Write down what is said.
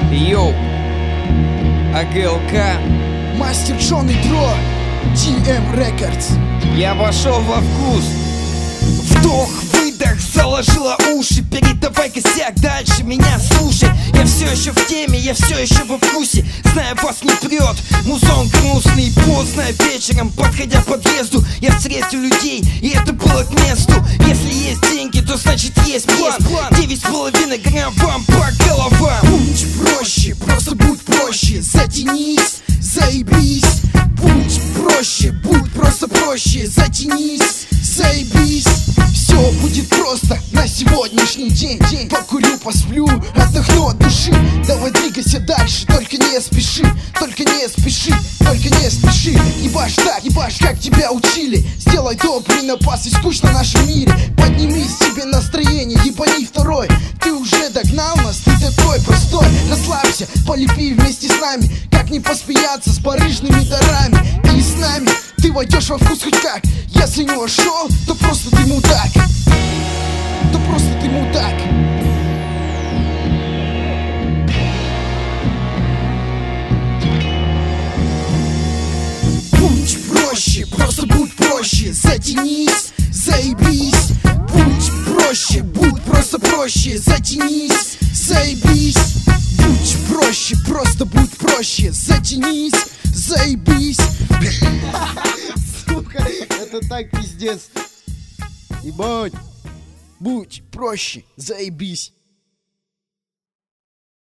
Йоу, АГЛК, Мастер Джон и Дро, DM Records. я вошел во вкус. Вдох, выдох, заложила уши. Передавай косяк, дальше меня слушай. Я все еще в теме, я все еще во вкусе. Знаю, вас не прет, музон грустный. Поздно вечером, подходя к подъезду, я встретил людей, и это было к месту. Если есть деньги, то значит есть план. 9,5 грамм вам по головам. Будь проще, просто будь проще. Затянись, заебись. Будь проще, будь просто проще. Затянись, заебись. Все будет просто на сегодняшний день. Покурю, посплю, отдохну от души. Давай двигайся дальше, только не спеши. Только не спеши, только не спеши. Ебашь так, ебашь, как тебя учили. Сделай добрый напас, и скучно в нашем мире. Поднимись себе настроение, ебани второй. Ты уже догнал нас, ты такой простой. Расслабься, полепи вместе с нами. Как не посмеяться с барыжными дарами. И с нами ты войдешь во вкус хоть как. Если не вошел, то просто ты мудак. То просто ты мудак. Будь проще, просто будь проще. Затянись, заебись. Будь проще, будь просто проще. Затянись, заебись. Будь проще, просто будь проще. Затянись, заебись. Сука, это так пиздец. Ебать. Будь проще, заебись.